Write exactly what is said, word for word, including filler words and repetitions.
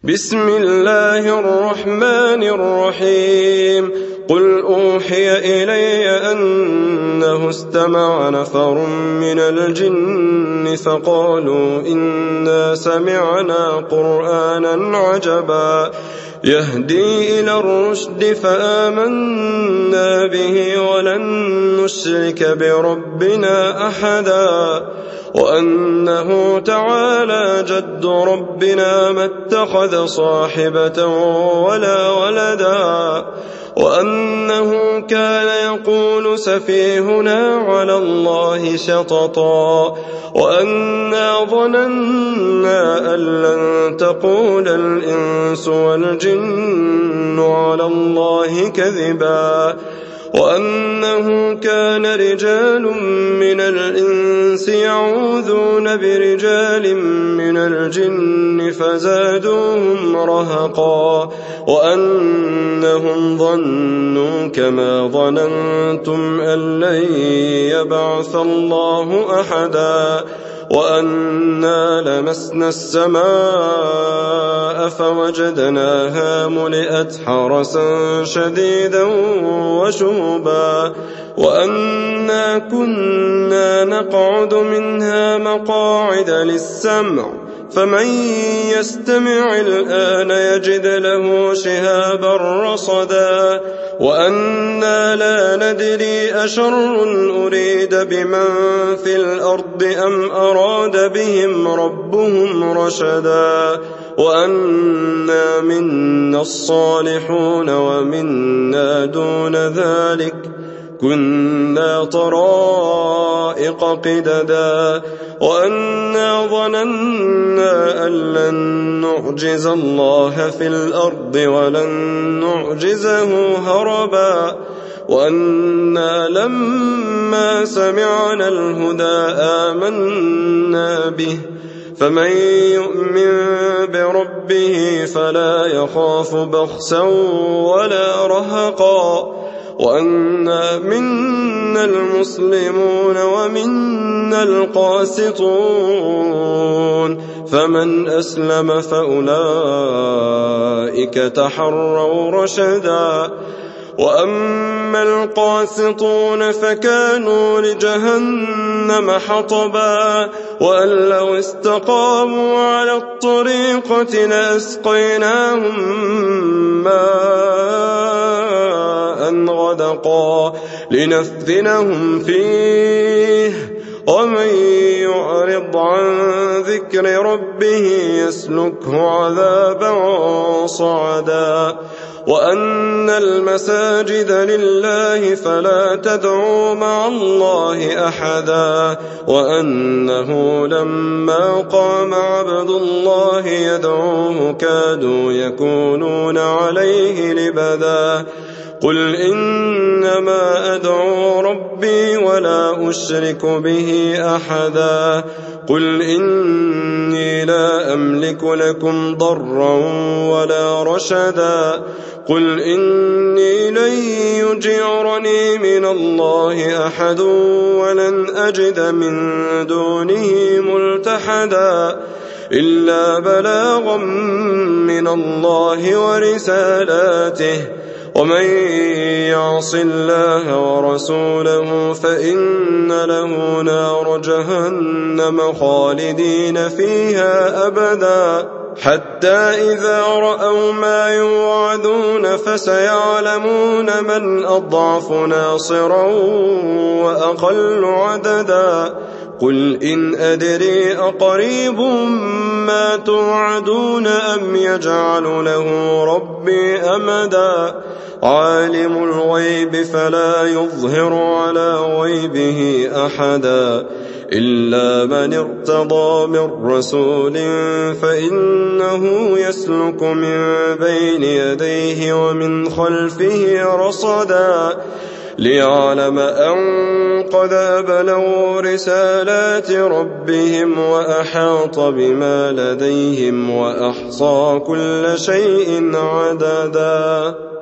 بسم الله الرحمن الرحيم قل أوحي إلي أنه استمع نفر من الجن فقالوا إنا سمعنا قرآنا عجبا يهدي إلى الرشد فآمنا به ولن نشرك بربنا أحدا وأنه تعالى جد ربنا ما اتخذ صاحبة ولا ولدا وأنه كان يقول سفيهنا على الله شططا وأنا ظننا أن لن تقول الإنس والجن على الله كذبا وأنه كان رجال من الإنس يعوذون برجال من الجن فزادوهم رهقا وأنهم ظنوا كما ظننتم أن لن يبعث الله أحدا وأنا لمسنا السماء فوجدناها ملئت حرسا شديدا وشهبا وأنا كنا نقعد منها مقاعد للسمع فمن يستمع الآن يجد له شهابا رصدا وأنا لا ندري أشر أريد بمن في الأرض أم أراد بهم ربهم رشدا وأنا منا الصالحون ومنا دون ذلك كنا طرائق قددا وأنا ظننا أن لن نعجز الله في الأرض ولن نعجزه هربا وأنا لما سمعنا الهدى آمنا به فمن يؤمن بربه فلا يخاف بخسا ولا رهقا وأنا منا المسلمون ومنا القاسطون فمن أسلم فأولئك تحروا رشدا وأما القاسطون فكانوا لجهنم حطبا وأن لو استقاموا على الطريقة لأسقيناهم ماء غدقا لنفتنهم فيه ومن يعرض عن ذكر ربه يسلكه عذابا صعدا وأن المساجد لله فلا تدعوا مع الله أحدا وأنه لما قام عبد الله يدعوه كادوا يكونون عليه لبدا قل إنما أدعو ربي ولا أشرك به أحدا قل إني لا أملك لكم ضرا ولا رشدا قل إني لن يجيرني من الله أحد ولن أجد من دونه ملتحدا إلا بلاغا من الله ورسالاته ومن يعص الله ورسوله فإن له نار جهنم خالدين فيها أبدا حتى إذا رأوا ما يوعدون فسيعلمون من أضعف ناصرا وأقل عددا قل إن أدري أقريب ما توعدون أم يجعل له ربي أمدا عالم الغيب فلا يظهر على غيبه أحدا إلا من ارتضى من رسول فإنه يسلك من بين يديه ومن خلفه رصدا ليعلم أن قد أبلغوا رسالات ربهم وأحاط بما لديهم وأحصى كل شيء عددا.